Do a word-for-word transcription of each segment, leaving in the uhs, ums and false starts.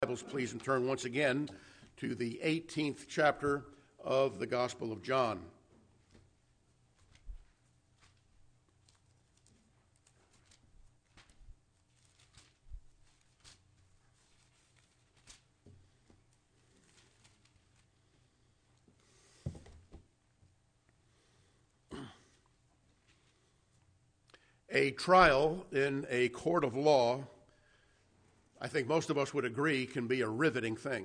Bibles, please, and turn once again to the eighteenth chapter of the Gospel of John. A trial in a court of law, I think most of us would agree, can be a riveting thing.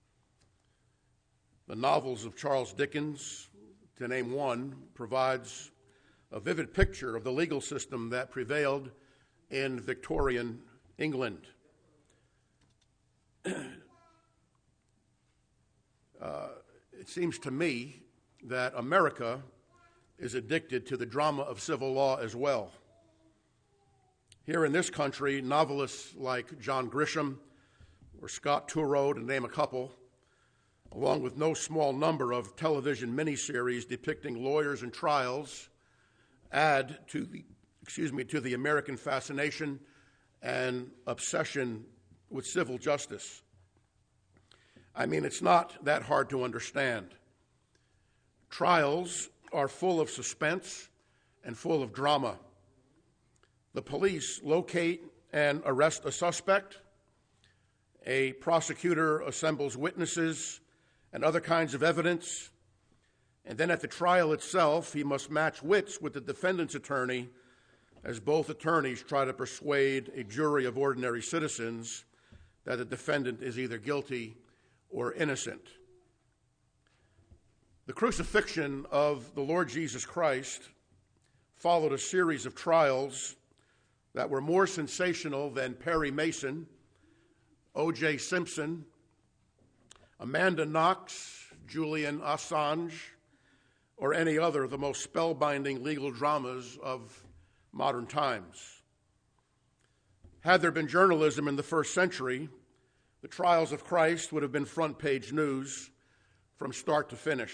The novels of Charles Dickens, to name one, provides a vivid picture of the legal system that prevailed in Victorian England. uh, it seems to me that America is addicted to the drama of civil law as well. Here in this country, novelists like John Grisham or Scott Turow, to name a couple, along with no small number of television miniseries depicting lawyers and trials, add to the, excuse me, to the American fascination and obsession with civil justice. I mean, it's not that hard to understand. Trials are full of suspense and full of drama. The police locate and arrest a suspect. A prosecutor assembles witnesses and other kinds of evidence. And then at the trial itself, he must match wits with the defendant's attorney as both attorneys try to persuade a jury of ordinary citizens that the defendant is either guilty or innocent. The crucifixion of the Lord Jesus Christ followed a series of trials that were more sensational than Perry Mason, O J Simpson, Amanda Knox, Julian Assange, or any other of the most spellbinding legal dramas of modern times. Had there been journalism in the first century, the trials of Christ would have been front-page news from start to finish.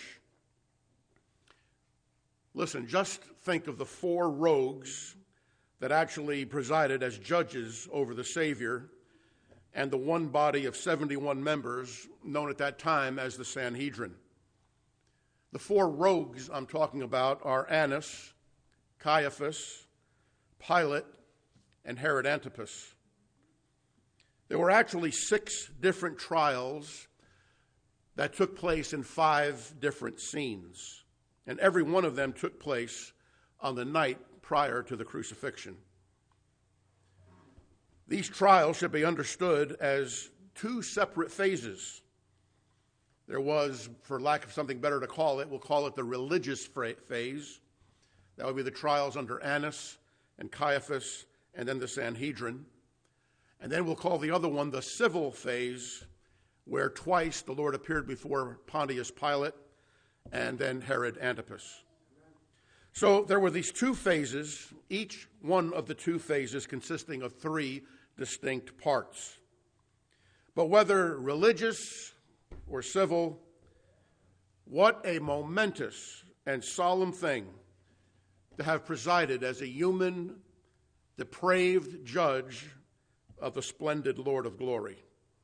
Listen, just think of the four rogues that actually presided as judges over the Savior and the one body of seventy-one members known at that time as the Sanhedrin. The four rogues I'm talking about are Annas, Caiaphas, Pilate, and Herod Antipas. There were actually six different trials that took place in five different scenes, and every one of them took place on the night prior to the crucifixion. These trials should be understood as two separate phases. There was, for lack of something better to call it, we'll call it the religious phase. That would be the trials under Annas and Caiaphas and then the Sanhedrin. And then we'll call the other one the civil phase, where twice the Lord appeared before Pontius Pilate and then Herod Antipas. So there were these two phases, each one of the two phases consisting of three distinct parts. But whether religious or civil, what a momentous and solemn thing to have presided as a human, depraved judge of the splendid Lord of glory.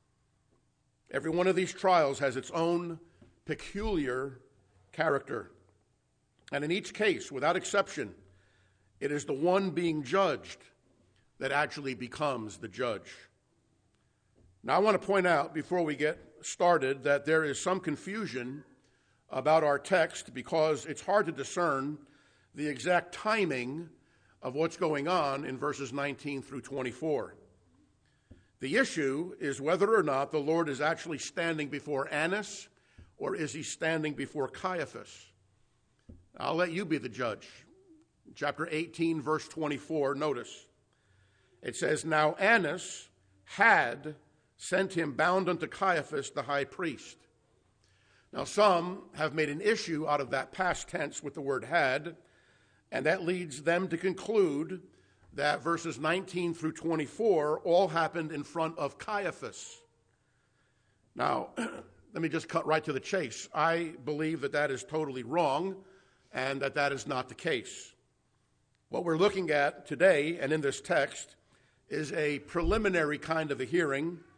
Every one of these trials has its own peculiar character. And in each case, without exception, it is the one being judged that actually becomes the judge. Now, I want to point out before we get started that there is some confusion about our text because it's hard to discern the exact timing of what's going on in verses nineteen through twenty-four. The issue is whether or not the Lord is actually standing before Annas or is he standing before Caiaphas. I'll let you be the judge. Chapter eighteen, verse twenty-four, notice. It says, "Now Annas had sent him bound unto Caiaphas the high priest." Now some have made an issue out of that past tense with the word had, and that leads them to conclude that verses nineteen through twenty-four all happened in front of Caiaphas. Now, let me just cut right to the chase. I believe that that is totally wrong, and that that is not the case. What we're looking at today and in this text is a preliminary kind of a hearing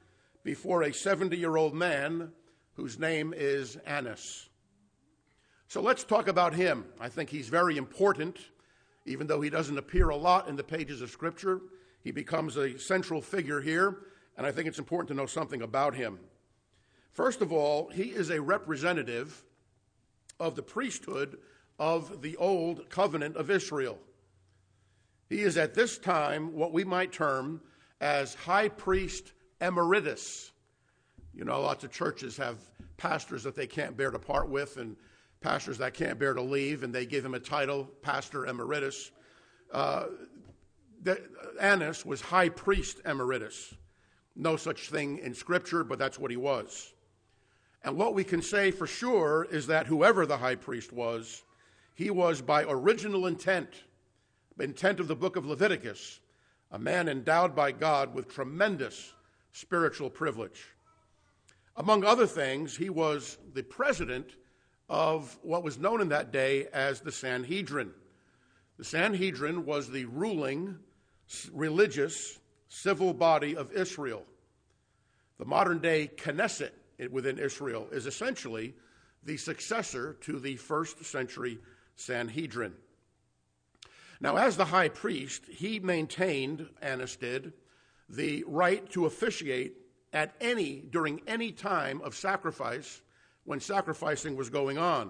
before a seventy-year-old man whose name is Annas. So let's talk about him. I think he's very important. Even though he doesn't appear a lot in the pages of Scripture, he becomes a central figure here, and I think it's important to know something about him. First of all, he is a representative of the priesthood of the old covenant of Israel. He is at this time what we might term as high priest emeritus. You know, lots of churches have pastors that they can't bear to part with and pastors that can't bear to leave, and they give him a title, pastor emeritus. Uh, the, Annas was high priest emeritus. No such thing in Scripture, but that's what he was. And what we can say for sure is that whoever the high priest was, he was by original intent, intent of the book of Leviticus, a man endowed by God with tremendous spiritual privilege. Among other things, he was the president of what was known in that day as the Sanhedrin. The Sanhedrin was the ruling, religious, civil body of Israel. The modern-day Knesset within Israel is essentially the successor to the first century Sanhedrin. Now, as the high priest, he maintained, Annas did, the right to officiate at any, during any time of sacrifice when sacrificing was going on.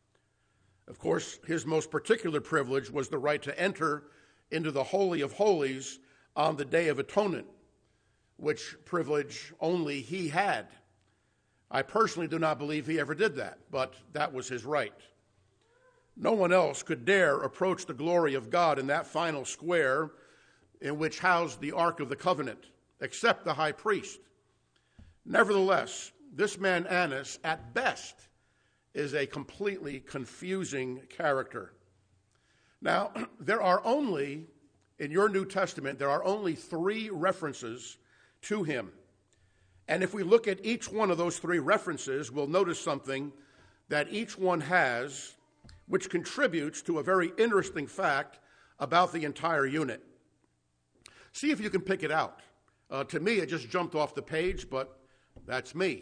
Of course, his most particular privilege was the right to enter into the Holy of Holies on the Day of Atonement, which privilege only he had. I personally do not believe he ever did that, but that was his right. No one else could dare approach the glory of God in that final square in which housed the Ark of the Covenant, except the high priest. Nevertheless, this man Annas, at best, is a completely confusing character. Now, there are only, in your New Testament, there are only three references to him. And if we look at each one of those three references, we'll notice something that each one has, which contributes to a very interesting fact about the entire unit. See if you can pick it out. Uh, to me, it just jumped off the page, but that's me.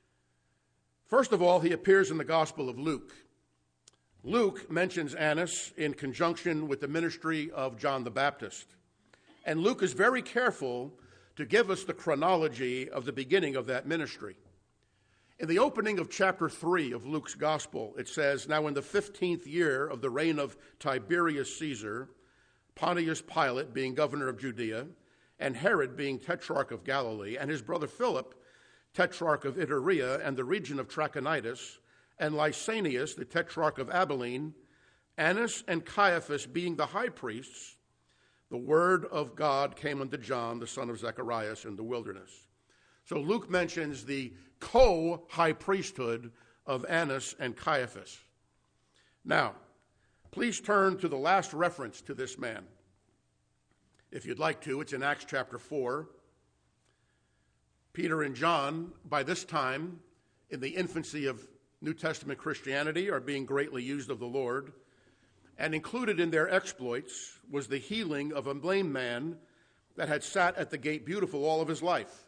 First of all, he appears in the Gospel of Luke. Luke mentions Annas in conjunction with the ministry of John the Baptist. And Luke is very careful to give us the chronology of the beginning of that ministry. In the opening of chapter three of Luke's Gospel, it says, "Now in the fifteenth year of the reign of Tiberius Caesar, Pontius Pilate being governor of Judea, and Herod being tetrarch of Galilee, and his brother Philip, tetrarch of Iturea and the region of Trachonitis, and Lysanias, the tetrarch of Abilene, Annas and Caiaphas being the high priests, the word of God came unto John, the son of Zacharias, in the wilderness." So Luke mentions the co-high priesthood of Annas and Caiaphas. Now, please turn to the last reference to this man. If you'd like to, it's in Acts chapter four. Peter and John, by this time, in the infancy of New Testament Christianity, are being greatly used of the Lord. And included in their exploits was the healing of a lame man that had sat at the gate beautiful all of his life.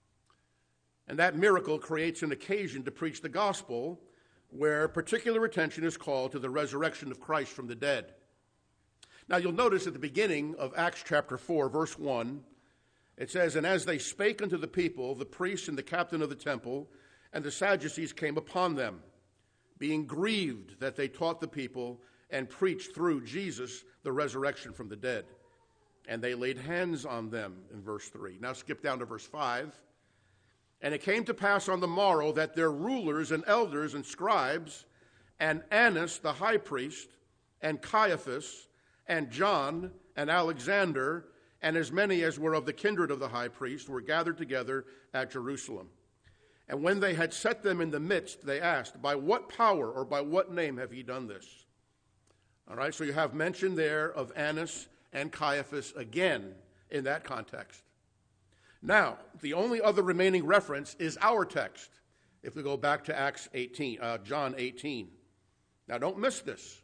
And that miracle creates an occasion to preach the gospel where particular attention is called to the resurrection of Christ from the dead. Now you'll notice at the beginning of Acts chapter four, verse one, it says, "And as they spake unto the people, the priests and the captain of the temple and the Sadducees came upon them, being grieved that they taught the people and preached through Jesus the resurrection from the dead. And they laid hands on them," in verse three. Now skip down to verse five. "And it came to pass on the morrow that their rulers and elders and scribes, and Annas the high priest, and Caiaphas, and John, and Alexander, and as many as were of the kindred of the high priest, were gathered together at Jerusalem. And when they had set them in the midst, they asked, By what power or by what name have ye done this?" All right, so you have mention there of Annas and Caiaphas again in that context. Now, the only other remaining reference is our text, if we go back to Acts eighteen, uh, John eighteen. Now, don't miss this.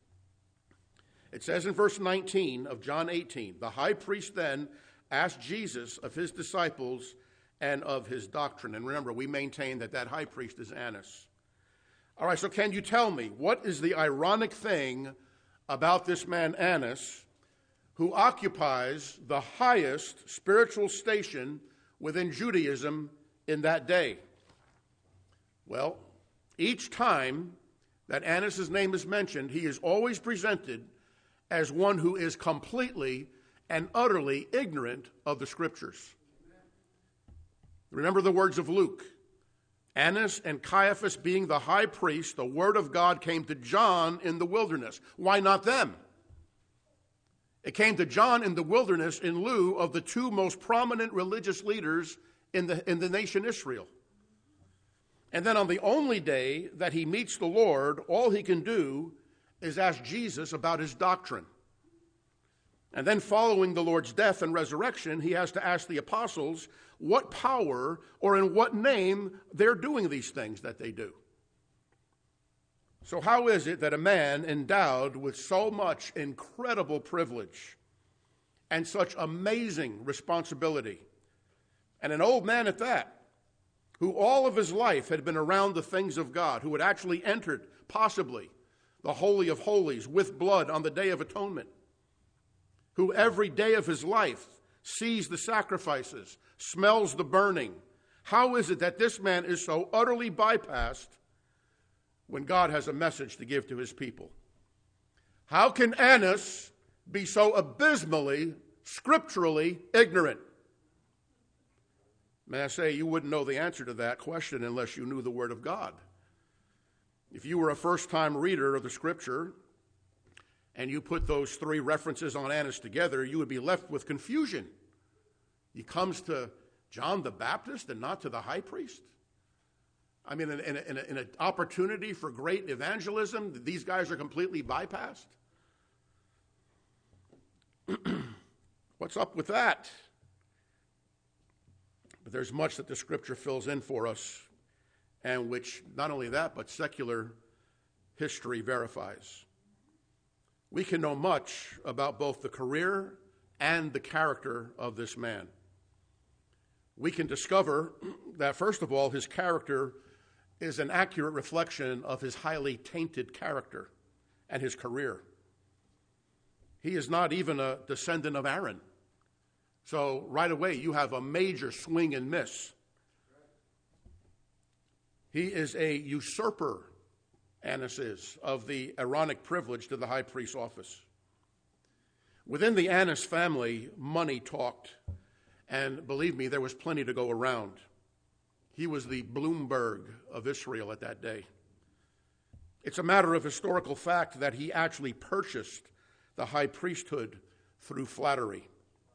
It says in verse nineteen of John eighteen, "The high priest then asked Jesus of his disciples and of his doctrine. And remember, we maintain that that high priest is Annas. All right, so can you tell me, what is the ironic thing about this man Annas, who occupies the highest spiritual station within Judaism in that day? Well, each time that Annas' name is mentioned, he is always presented as one who is completely and utterly ignorant of the Scriptures. Remember the words of Luke. Annas and Caiaphas being the high priest, the word of God came to John in the wilderness. Why not them? It came to John in the wilderness in lieu of the two most prominent religious leaders in the, in the nation Israel. And then on the only day that he meets the Lord, all he can do is ask Jesus about his doctrine. And then following the Lord's death and resurrection, he has to ask the apostles what power or in what name they're doing these things that they do. So how is it that a man endowed with so much incredible privilege and such amazing responsibility, and an old man at that, who all of his life had been around the things of God, who had actually entered, possibly, the Holy of Holies with blood on the Day of Atonement, who every day of his life sees the sacrifices, smells the burning. How is it that this man is so utterly bypassed when God has a message to give to his people? How can Annas be so abysmally, scripturally ignorant? May I say, you wouldn't know the answer to that question unless you knew the Word of God. If you were a first-time reader of the Scripture and you put those three references on Annas together, you would be left with confusion. He comes to John the Baptist and not to the high priest? I mean, in, in, in, in an opportunity for great evangelism, these guys are completely bypassed? What's up with that? But there's much that the Scripture fills in for us, and which, not only that, but secular history verifies. We can know much about both the career and the character of this man. We can discover that, first of all, his character is an accurate reflection of his highly tainted character and his career. He is not even a descendant of Aaron. So right away, you have a major swing and miss. He is a usurper, Annas is, of the Aaronic privilege to the high priest's office. Within the Annas family, money talked, and believe me, there was plenty to go around. He was the Bloomberg of Israel at that day. It's a matter of historical fact that he actually purchased the high priesthood through flattery.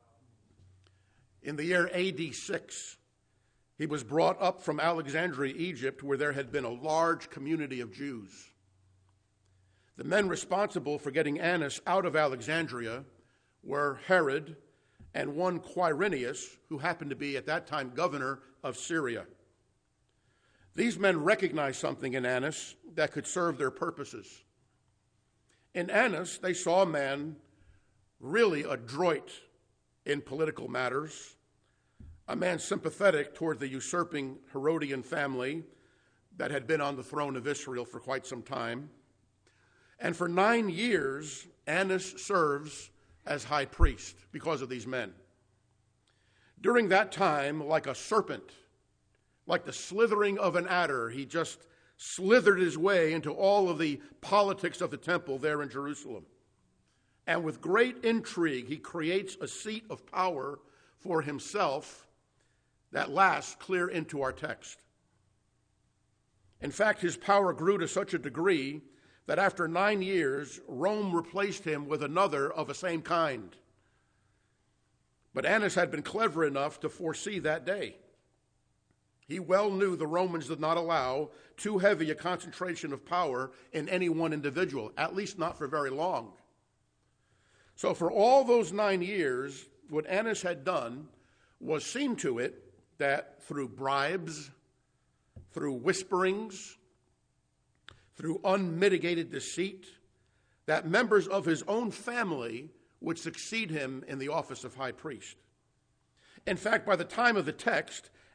In the year A D six, he was brought up from Alexandria, Egypt, where there had been a large community of Jews. The men responsible for getting Annas out of Alexandria were Herod and one Quirinius, who happened to be at that time governor of Syria. These men recognized something in Annas that could serve their purposes. In Annas, they saw a man really adroit in political matters, a man sympathetic toward the usurping Herodian family that had been on the throne of Israel for quite some time. And for nine years, Annas serves as high priest because of these men. During that time, like a serpent, like the slithering of an adder, he just slithered his way into all of the politics of the temple there in Jerusalem. And with great intrigue, he creates a seat of power for himself that lasts clear into our text. In fact, his power grew to such a degree that after nine years, Rome replaced him with another of the same kind. But Annas had been clever enough to foresee that day. He well knew the Romans did not allow too heavy a concentration of power in any one individual, at least not for very long. So for all those nine years, what Annas had done was seen to it that through bribes, through whisperings, through unmitigated deceit, that members of his own family would succeed him in the office of high priest. In fact, by the time of the text,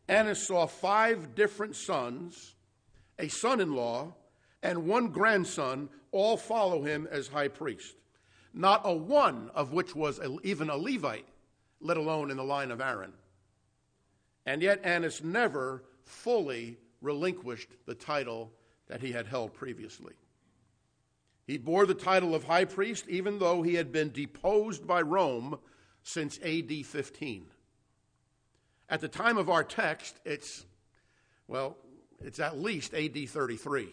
Annas saw five different sons, a son-in-law, and one grandson all follow him as high priest, not a one of which was a, even a Levite, let alone in the line of Aaron. And yet Annas never fully relinquished the title that he had held previously. He bore the title of high priest even though he had been deposed by Rome since A D fifteen. At the time of our text, it's, well, it's at least A D thirty-three.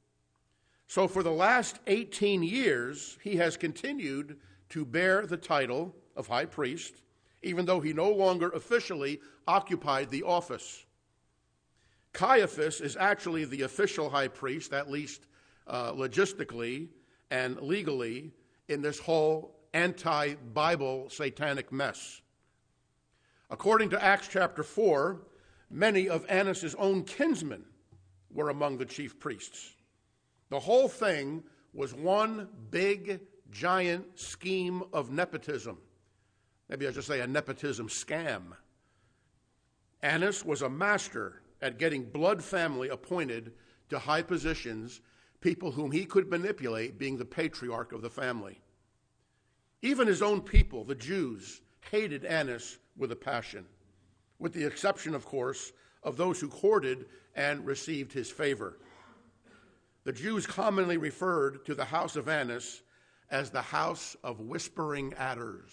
So for the last eighteen years, he has continued to bear the title of high priest, even though he no longer officially occupied the office. Caiaphas is actually the official high priest, at least uh, logistically and legally, in this whole anti-Bible satanic mess. According to Acts chapter four, many of Annas' own kinsmen were among the chief priests. The whole thing was one big, giant scheme of nepotism. Maybe I should say a nepotism scam. Annas was a master at getting blood family appointed to high positions, people whom he could manipulate, being the patriarch of the family. Even his own people, the Jews, hated Annas with a passion, with the exception, of course, of those who courted and received his favor. The Jews commonly referred to the house of Annas as the house of whispering adders.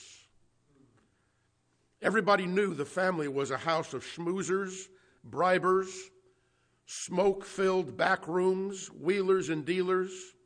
Everybody knew the family was a house of schmoozers, bribers, smoke-filled back rooms, wheelers and dealers.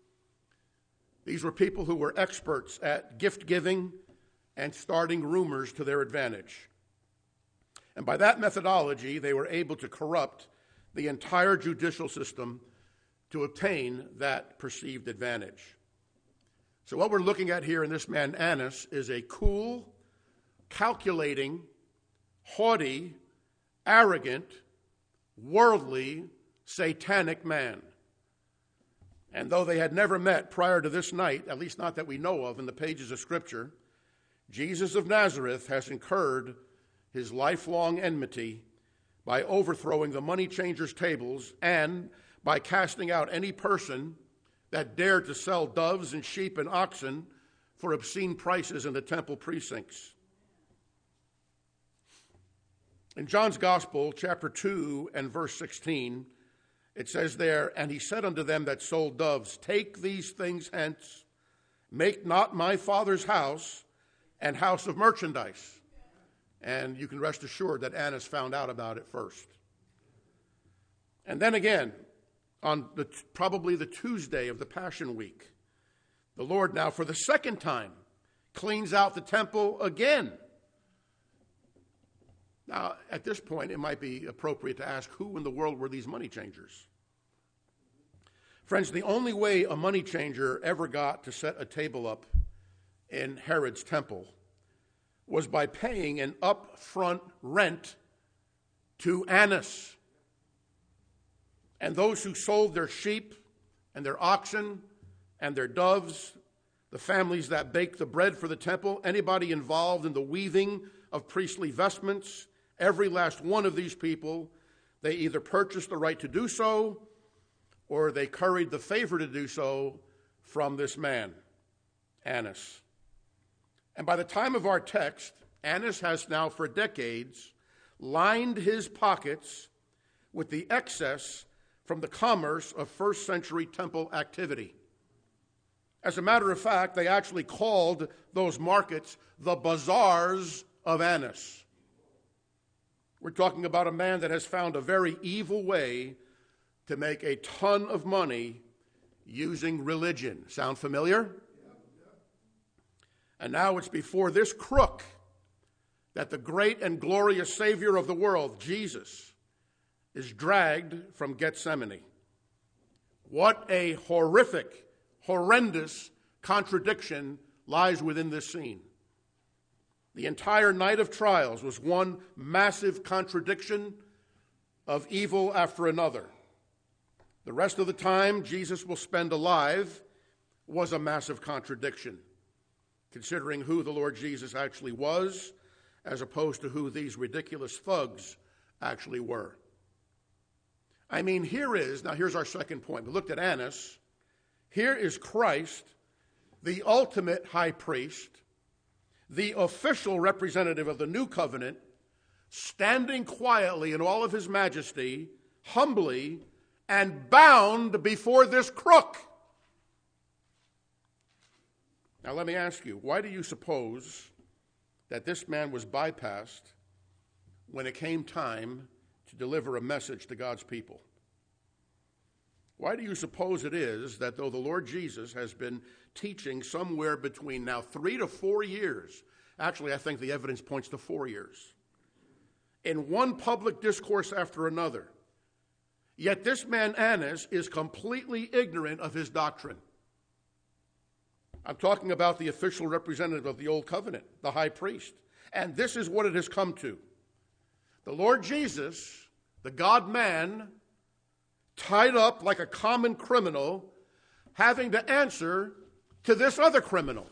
These were people who were experts at gift-giving and starting rumors to their advantage. And by that methodology, they were able to corrupt the entire judicial system to obtain that perceived advantage. So what we're looking at here in this man Annas is a cool, calculating, haughty, arrogant, worldly, satanic man. And though they had never met prior to this night, at least not that we know of in the pages of Scripture, Jesus of Nazareth has incurred his lifelong enmity by overthrowing the money changers' tables and by casting out any person that dared to sell doves and sheep and oxen for obscene prices in the temple precincts. In John's Gospel, chapter two and verse sixteen, it says there, "And he said unto them that sold doves, Take these things hence, make not my Father's house an house of merchandise." And you can rest assured that Annas found out about it first. And then again, on the, probably the Tuesday of the Passion Week, the Lord now for the second time cleans out the temple again. Now, at this point, it might be appropriate to ask, who in the world were these money changers? Friends, the only way a money changer ever got to set a table up in Herod's temple was by paying an upfront rent to Annas. And those who sold their sheep and their oxen and their doves, the families that baked the bread for the temple, anybody involved in the weaving of priestly vestments, every last one of these people, they either purchased the right to do so or they curried the favor to do so from this man, Annas. And by the time of our text, Annas has now for decades lined his pockets with the excess from the commerce of first century temple activity. As a matter of fact, they actually called those markets the bazaars of Annas. We're talking about a man that has found a very evil way to make a ton of money using religion. Sound familiar? And now it's before this crook that the great and glorious Savior of the world, Jesus, is dragged from Gethsemane. What a horrific, horrendous contradiction lies within this scene. The entire night of trials was one massive contradiction of evil after another. The rest of the time Jesus will spend alive was a massive contradiction, considering who the Lord Jesus actually was, as opposed to who these ridiculous thugs actually were. I mean, here is, now here's our second point. We looked at Annas. Here is Christ, the ultimate high priest, the official representative of the new covenant, standing quietly in all of his majesty, humbly, and bound before this crook. Now let me ask you, why do you suppose that this man was bypassed when it came time to deliver a message to God's people? Why do you suppose it is that though the Lord Jesus has been teaching somewhere between now three to four years, actually I think the evidence points to four years, in one public discourse after another, yet this man Annas is completely ignorant of his doctrine? I'm talking about the official representative of the Old Covenant, the high priest. And this is what it has come to. The Lord Jesus, the God-man, tied up like a common criminal, having to answer to this other criminal.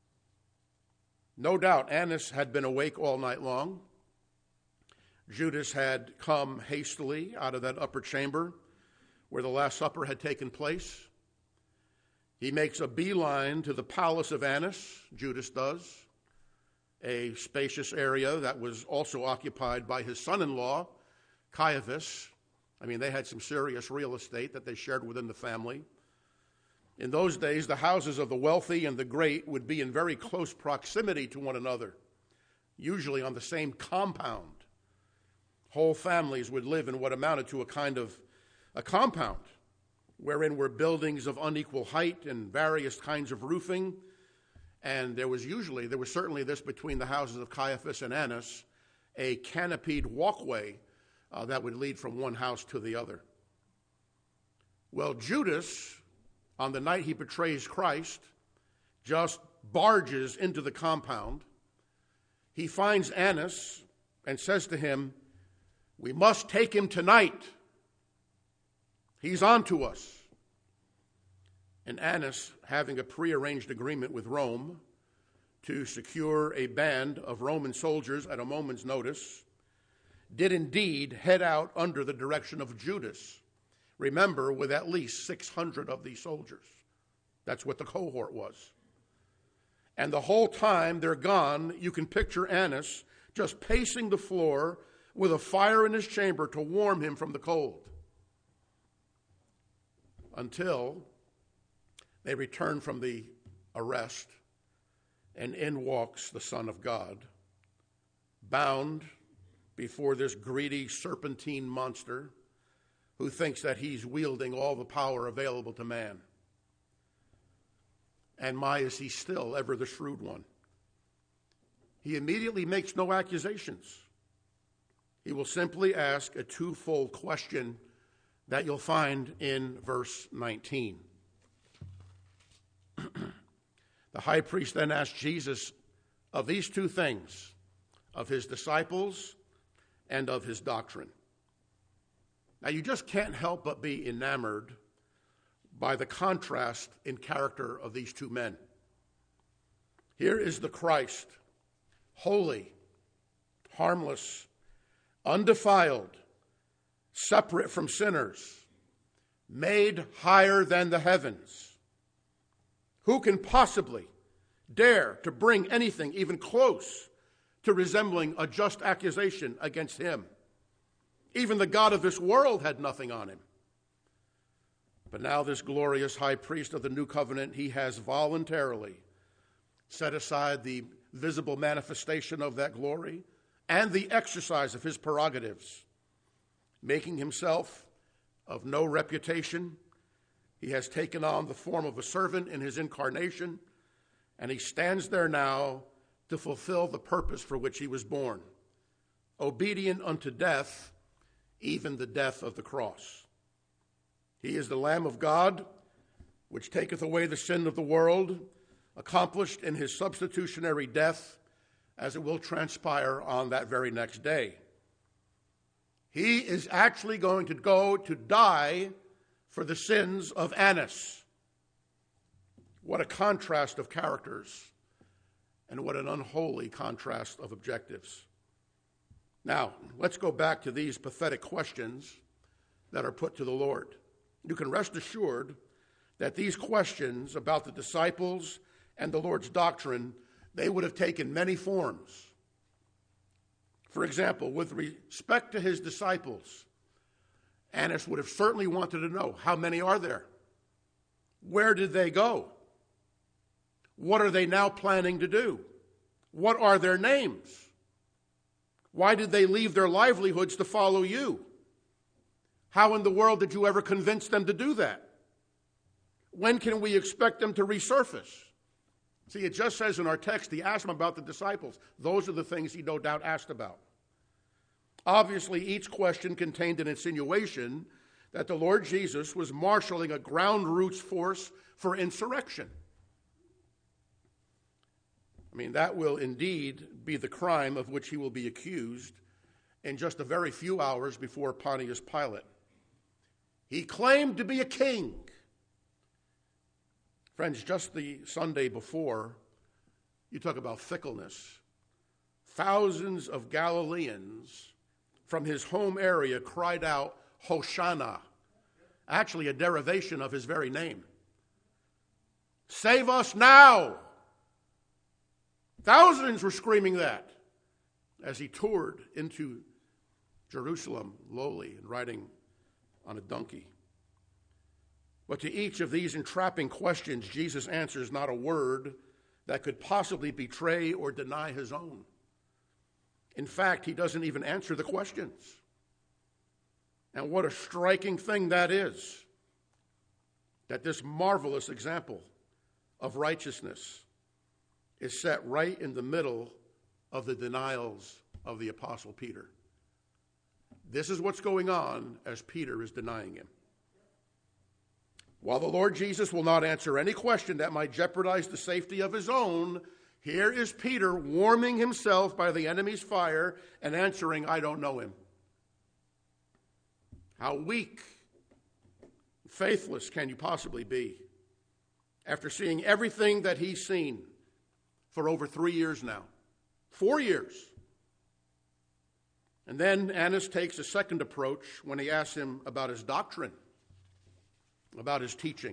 No doubt Annas had been awake all night long. Judas had come hastily out of that upper chamber where the Last Supper had taken place. He makes a beeline to the palace of Annas, Judas does, a spacious area that was also occupied by his son-in-law, Caiaphas. I mean, they had some serious real estate that they shared within the family. In those days, the houses of the wealthy and the great would be in very close proximity to one another, usually on the same compound. Whole families would live in what amounted to a kind of a compound, wherein were buildings of unequal height and various kinds of roofing. And there was usually, there was certainly this between the houses of Caiaphas and Annas, a canopied walkway uh, that would lead from one house to the other. Well, Judas, on the night he betrays Christ, just barges into the compound. He finds Annas and says to him, "We must take him tonight. He's on to us." And Annas, having a prearranged agreement with Rome to secure a band of Roman soldiers at a moment's notice, did indeed head out under the direction of Judas. Remember, with at least six hundred of these soldiers. That's what the cohort was. And the whole time they're gone, you can picture Annas just pacing the floor with a fire in his chamber to warm him from the cold. Until they return from the arrest, and in walks the Son of God, bound before this greedy serpentine monster who thinks that he's wielding all the power available to man. And my, is he still ever the shrewd one? He immediately makes no accusations. He will simply ask a twofold question that you'll find in verse nineteen. The high priest then asked Jesus of these two things, of his disciples and of his doctrine. Now, you just can't help but be enamored by the contrast in character of these two men. Here is the Christ, holy, harmless, undefiled, separate from sinners, made higher than the heavens. Who can possibly dare to bring anything even close to resembling a just accusation against him? Even the God of this world had nothing on him. But now this glorious high priest of the new covenant, he has voluntarily set aside the visible manifestation of that glory and the exercise of his prerogatives, making himself of no reputation. He has taken on the form of a servant in his incarnation, and he stands there now to fulfill the purpose for which he was born, obedient unto death, even the death of the cross. He is the Lamb of God, which taketh away the sin of the world, accomplished in his substitutionary death, as it will transpire on that very next day. He is actually going to go to die for the sins of Annas. What a contrast of characters, and what an unholy contrast of objectives. Now, let's go back to these pathetic questions that are put to the Lord. You can rest assured that these questions about the disciples and the Lord's doctrine, they would have taken many forms. For example, with respect to his disciples, Annas would have certainly wanted to know, how many are there? Where did they go? What are they now planning to do? What are their names? Why did they leave their livelihoods to follow you? How in the world did you ever convince them to do that? When can we expect them to resurface? See, it just says in our text, he asked them about the disciples. Those are the things he no doubt asked about. Obviously, each question contained an insinuation that the Lord Jesus was marshaling a ground roots force for insurrection. I mean, that will indeed be the crime of which he will be accused in just a very few hours before Pontius Pilate. He claimed to be a king. Friends, just the Sunday before, you talk about fickleness. Thousands of Galileans from his home area cried out, Hosanna, actually a derivation of his very name. Save us now! Thousands were screaming that as he toured into Jerusalem lowly and riding on a donkey. But to each of these entrapping questions, Jesus answers not a word that could possibly betray or deny his own. In fact, he doesn't even answer the questions. And what a striking thing that is, that this marvelous example of righteousness is set right in the middle of the denials of the Apostle Peter. This is what's going on as Peter is denying him. While the Lord Jesus will not answer any question that might jeopardize the safety of his own, here is Peter warming himself by the enemy's fire and answering, I don't know him. How weak, faithless can you possibly be after seeing everything that he's seen for over three years now? Four years. And then Annas takes a second approach when he asks him about his doctrine, about his teaching.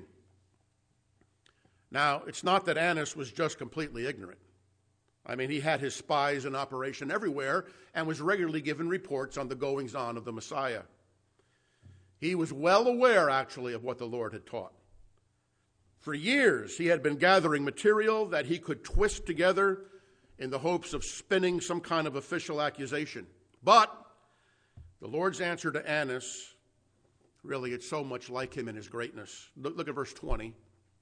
Now, it's not that Annas was just completely ignorant. I mean, he had his spies in operation everywhere and was regularly given reports on the goings-on of the Messiah. He was well aware, actually, of what the Lord had taught. For years, he had been gathering material that he could twist together in the hopes of spinning some kind of official accusation. But the Lord's answer to Annas, really, it's so much like him in his greatness. Look, look at verse twenty.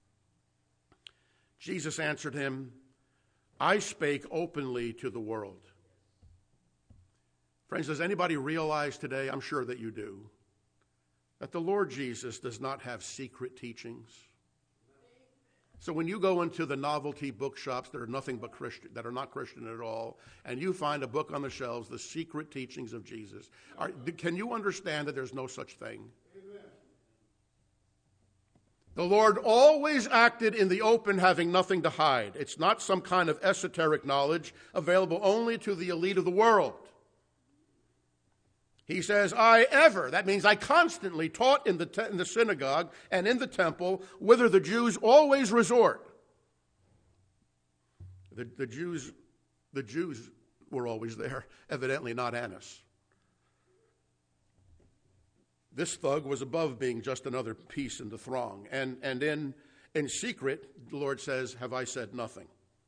Jesus answered him, I spake openly to the world. Friends, does anybody realize today, I'm sure that you do, that the Lord Jesus does not have secret teachings? So when you go into the novelty bookshops that are nothing but Christian, that are not Christian at all, and you find a book on the shelves, The Secret Teachings of Jesus, are, can you understand that there's no such thing? Amen. The Lord always acted in the open, having nothing to hide. It's not some kind of esoteric knowledge available only to the elite of the world. He says, I ever, that means I constantly taught in the, te- in the synagogue and in the temple, whither the Jews always resort. The, the Jews, the Jews were always there, evidently not Annas. This thug was above being just another piece in the throng. And, and in, in secret, the Lord says, have I said nothing?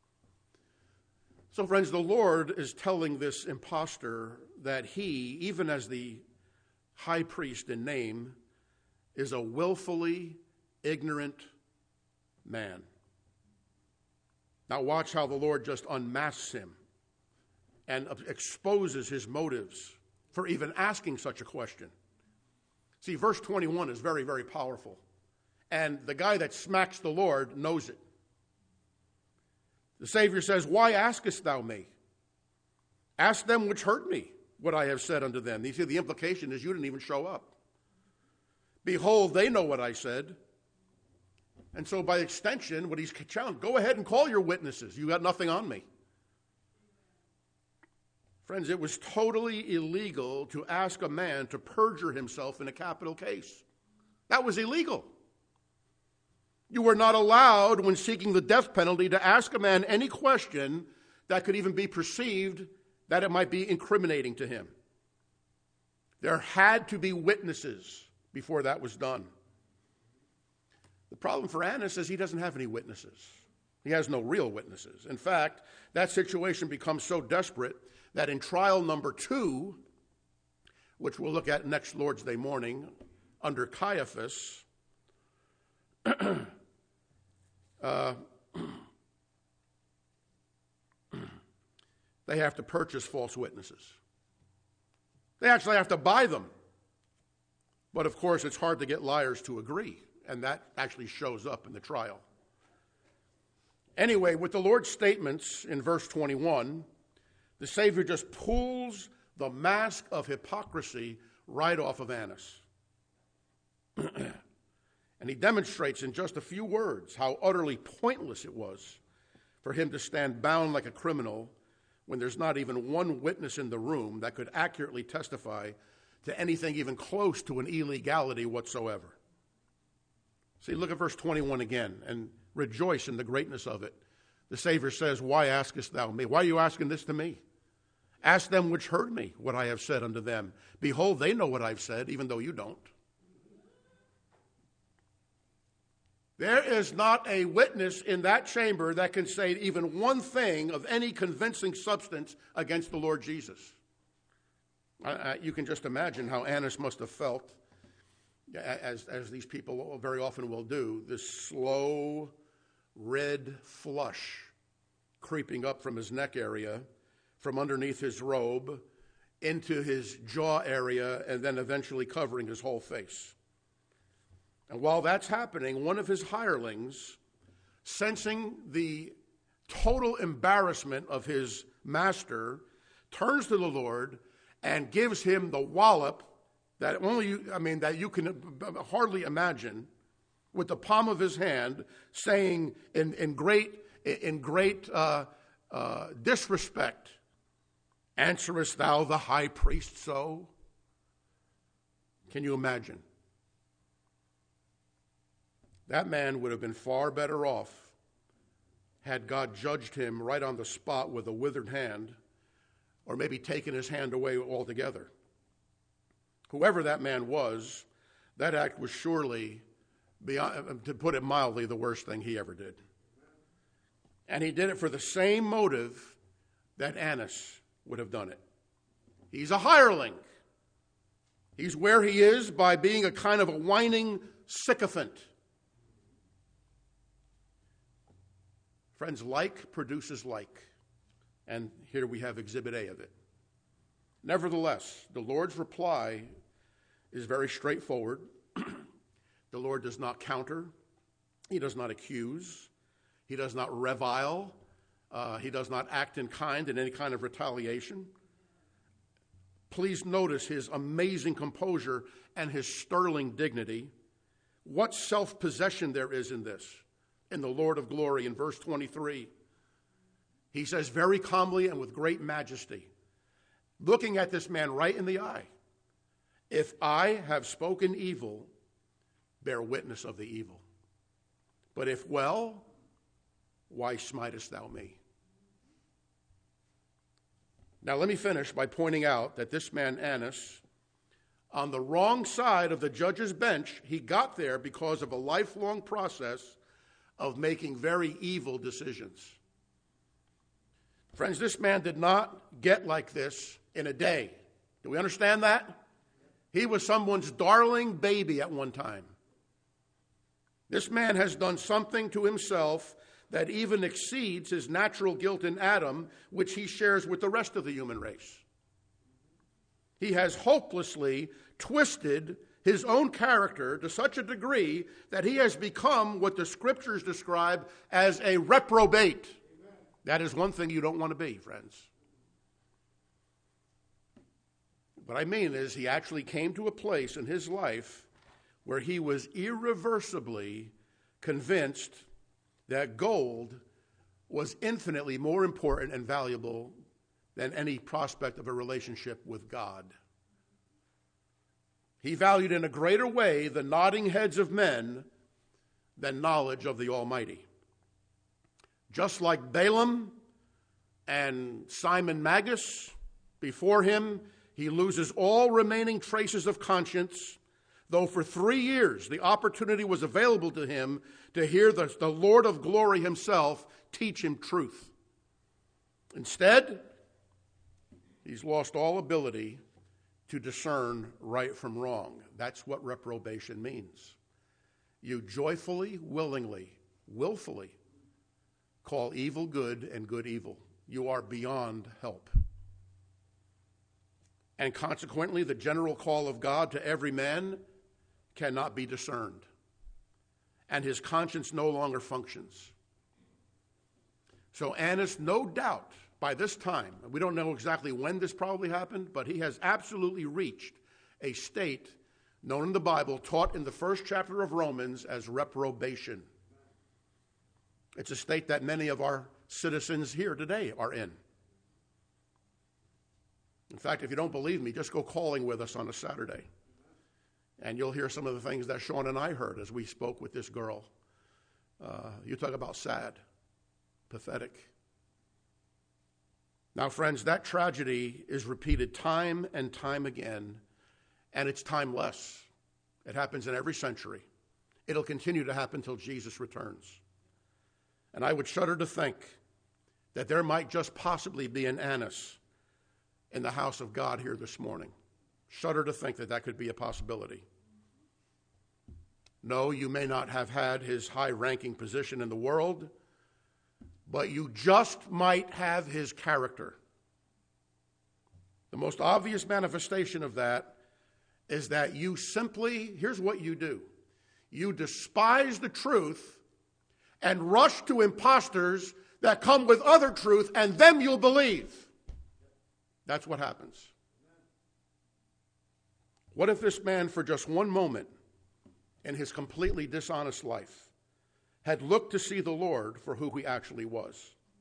So, friends, the Lord is telling this impostor that he, even as the high priest in name, is a willfully ignorant man. Now watch how the Lord just unmasks him and exposes his motives for even asking such a question. See, verse twenty-one is very, very powerful. And the guy that smacks the Lord knows it. The Savior says, why askest thou me? Ask them which hurt me what I have said unto them. You see, the implication is you didn't even show up. Behold, they know what I said. And so by extension, what he's challenged, go ahead and call your witnesses. You got nothing on me. Friends, it was totally illegal to ask a man to perjure himself in a capital case. That was illegal. You were not allowed, when seeking the death penalty, to ask a man any question that could even be perceived that it might be incriminating to him. There had to be witnesses before that was done. The problem for Annas is he doesn't have any witnesses. He has no real witnesses. In fact, that situation becomes so desperate that in trial number two, which we'll look at next Lord's Day morning, under Caiaphas, uh, they have to purchase false witnesses. They actually have to buy them. But of course, it's hard to get liars to agree, and that actually shows up in the trial. Anyway, with the Lord's statements in verse twenty-one, the Savior just pulls the mask of hypocrisy right off of Annas. And he demonstrates in just a few words how utterly pointless it was for him to stand bound like a criminal when there's not even one witness in the room that could accurately testify to anything even close to an illegality whatsoever. See, look at verse twenty-one again and rejoice in the greatness of it. The Savior says, "Why askest thou me?" Why are you asking this to me? Ask them which heard me what I have said unto them. Behold, they know what I've said, even though you don't. There is not a witness in that chamber that can say even one thing of any convincing substance against the Lord Jesus. I, I, you can just imagine how Annas must have felt, as, as these people very often will do, this slow red flush creeping up from his neck area, from underneath his robe, into his jaw area, and then eventually covering his whole face. And while that's happening, one of his hirelings, sensing the total embarrassment of his master, turns to the Lord and gives him the wallop that only you, I mean, that you can hardly imagine, with the palm of his hand, saying in, in great, in great uh, uh, disrespect, "Answerest thou the high priest so?" Can you imagine? That man would have been far better off had God judged him right on the spot with a withered hand, or maybe taken his hand away altogether. Whoever that man was, that act was surely, beyond, to put it mildly, the worst thing he ever did. And he did it for the same motive that Annas would have done it. He's a hireling. He's where he is by being a kind of a whining sycophant. Friends, like produces like. And here we have Exhibit A of it. Nevertheless, the Lord's reply is very straightforward. The Lord does not counter. He does not accuse. He does not revile. Uh, he does not act in kind in any kind of retaliation. Please notice his amazing composure and his sterling dignity. What self-possession there is in this, in the Lord of glory. In verse twenty-three, he says very calmly and with great majesty, looking at this man right in the eye, "If I have spoken evil, bear witness of the evil. But if well, why smitest thou me?" Now let me finish by pointing out that this man Annas, on the wrong side of the judge's bench, he got there because of a lifelong process of making very evil decisions. Friends, this man did not get like this in a day. Do we understand that? He was someone's darling baby at one time. This man has done something to himself that even exceeds his natural guilt in Adam, which he shares with the rest of the human race. He has hopelessly twisted his own character to such a degree that he has become what the scriptures describe as a reprobate. Amen. That is one thing you don't want to be, friends. What I mean is he actually came to a place in his life where he was irreversibly convinced that gold was infinitely more important and valuable than any prospect of a relationship with God. He valued in a greater way the nodding heads of men than knowledge of the Almighty. Just like Balaam and Simon Magus, before him, he loses all remaining traces of conscience, though for three years the opportunity was available to him to hear the, the Lord of glory himself teach him truth. Instead, he's lost all ability to discern right from wrong. That's what reprobation means. You joyfully, willingly, willfully call evil good and good evil. You are beyond help. And consequently, the general call of God to every man cannot be discerned. And his conscience no longer functions. So Annas, no doubt, by this time, we don't know exactly when this probably happened, but he has absolutely reached a state known in the Bible, taught in the first chapter of Romans as reprobation. It's a state that many of our citizens here today are in. In fact, if you don't believe me, just go calling with us on a Saturday. And you'll hear some of the things that Sean and I heard as we spoke with this girl. Uh, you talk about sad, pathetic. Now, friends, that tragedy is repeated time and time again, and it's timeless. It happens in every century. It'll continue to happen till Jesus returns. And I would shudder to think that there might just possibly be an Annas in the house of God here this morning. Shudder to think that that could be a possibility. No, you may not have had his high-ranking position in the world, but you just might have his character. The most obvious manifestation of that is that you simply, here's what you do. You despise the truth and rush to imposters that come with other truth, and them you'll believe. That's what happens. What if this man, for just one moment in his completely dishonest life, had looked to see the Lord for who he actually was?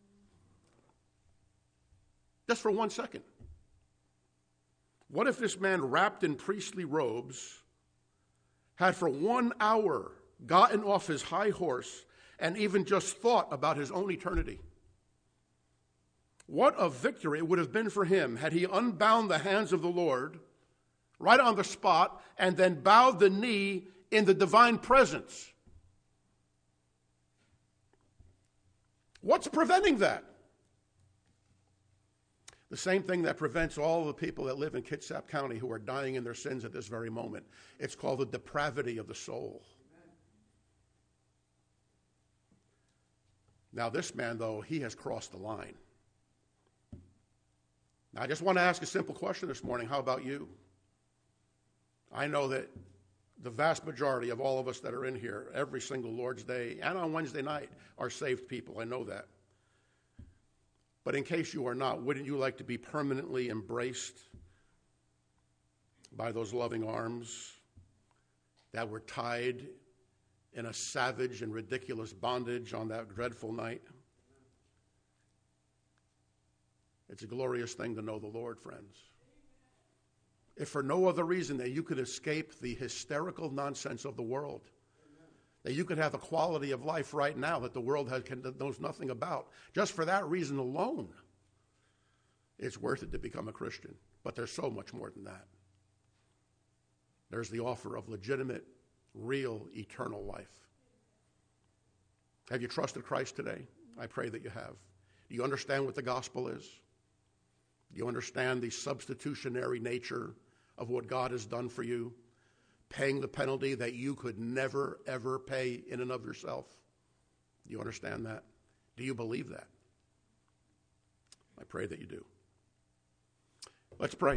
Just for one second. What if this man, wrapped in priestly robes, had for one hour gotten off his high horse and even just thought about his own eternity? What a victory it would have been for him had he unbound the hands of the Lord right on the spot and then bowed the knee in the divine presence. What's preventing that? The same thing that prevents all the people that live in Kitsap County who are dying in their sins at this very moment. It's called the depravity of the soul. Now this man, though, he has crossed the line. Now, I just want to ask a simple question this morning. How about you? I know that the vast majority of all of us that are in here every single Lord's Day and on Wednesday night are saved people. I know that. But in case you are not, wouldn't you like to be permanently embraced by those loving arms that were tied in a savage and ridiculous bondage on that dreadful night? It's a glorious thing to know the Lord, friends. If for no other reason that you could escape the hysterical nonsense of the world, that you could have a quality of life right now that the world has, can, knows nothing about. Just for that reason alone, it's worth it to become a Christian. But there's so much more than that. There's the offer of legitimate, real, eternal life. Have you trusted Christ today? I pray that you have. Do you understand what the gospel is? Do you understand the substitutionary nature of what God has done for you? Paying the penalty that you could never, ever pay in and of yourself. Do you understand that? Do you believe that? I pray that you do. Let's pray.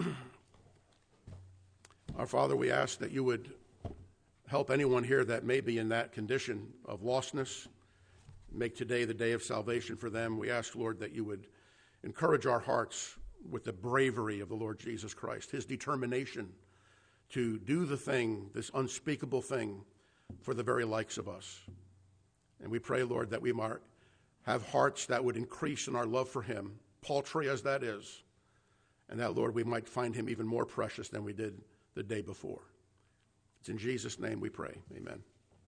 Our Father, we ask that you would help anyone here that may be in that condition of lostness. Make today the day of salvation for them. We ask, Lord, that you would encourage our hearts with the bravery of the Lord Jesus Christ, his determination to do the thing, this unspeakable thing, for the very likes of us. And we pray, Lord, that we might have hearts that would increase in our love for him, paltry as that is, and that, Lord, we might find him even more precious than we did the day before. It's in Jesus' name we pray. Amen.